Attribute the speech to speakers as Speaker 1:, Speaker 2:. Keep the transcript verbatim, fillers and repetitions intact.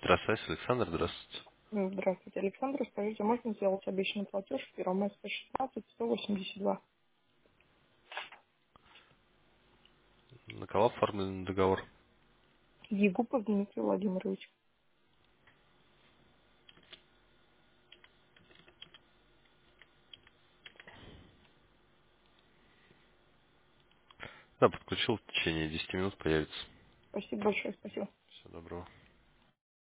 Speaker 1: Петросайс Александр, здравствуйте.
Speaker 2: М, Здравствуйте, Александр. Скажите, можно сделать обещанный платеж в первом сто шестнадцать сто восемьдесят два?
Speaker 1: На кого оформлен договор?
Speaker 2: Егупов Дмитрий Владимирович.
Speaker 1: Да, подключил, в течение десяти минут появится.
Speaker 2: Спасибо большое, спасибо.
Speaker 1: Всего доброго.